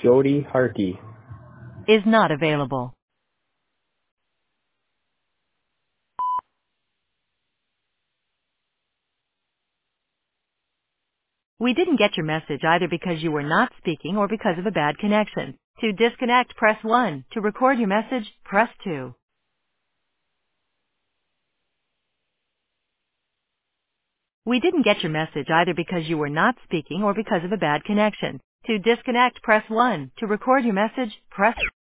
Jody Harkey. Is not available. We didn't get your message either because you were not speaking or because of a bad connection. To disconnect, press 1. To record your message, press 2. We didn't get your message either because you were not speaking or because of a bad connection. To disconnect, press 1. To record your message, press